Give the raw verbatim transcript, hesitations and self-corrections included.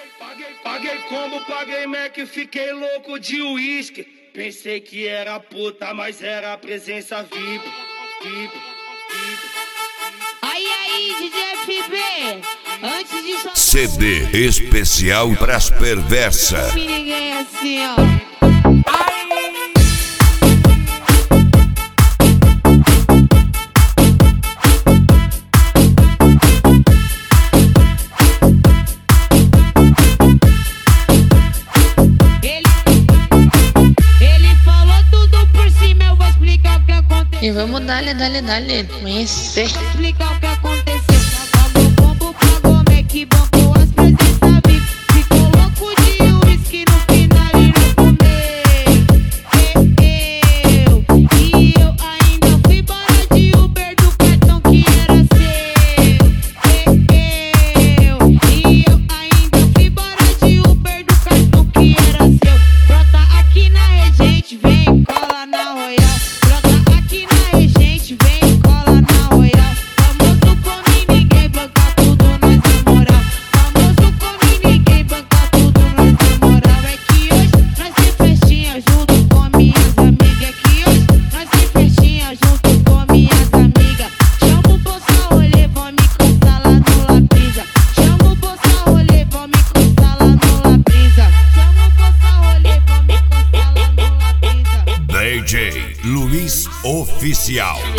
Paguei, paguei combo, paguei Mac, fiquei louco de uísque. Pensei que era puta, mas era a presença V I P. V I P, V I P. Aí, aí, D J F B, antes de soltar C D especial pras perversas. ninguém assim, ó. E vamos dar-lhe, dar-lhe, dar-lhe, conhecer. Explicar o que aconteceu. Pagou combo, pagou Mac, bancou as presenças V I P. Ficou louco de uísque no final e não comer. Eu, e eu ainda fui embora de Uber do cartão que era seu. Eu, e eu ainda fui embora de Uber do cartão que era seu. Brota aqui na Regente, vem cola na Royal. D J Luiz Oficial.